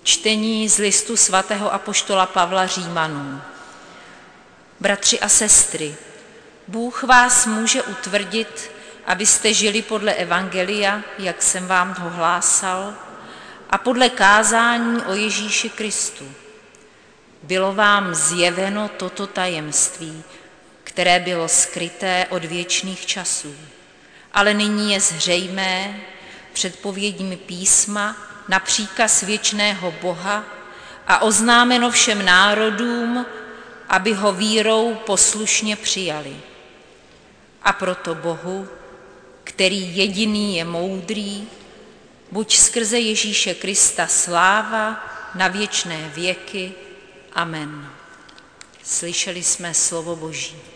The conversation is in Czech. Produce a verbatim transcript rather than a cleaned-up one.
Čtení z listu svatého apoštola Pavla Římanům. Bratři a sestry, Bůh vás může utvrdit, abyste žili podle evangelia, jak jsem vám ho hlásal, a podle kázání o Ježíši Kristu. Bylo vám zjeveno toto tajemství, které bylo skryté od věčných časů, ale nyní je zřejmé předpověďmi písma na příkaz věčného Boha a oznámeno všem národům, aby ho vírou poslušně přijali. A proto Bohu, který jediný je moudrý, buď skrze Ježíše Krista sláva na věčné věky. Amen. Slyšeli jsme slovo Boží.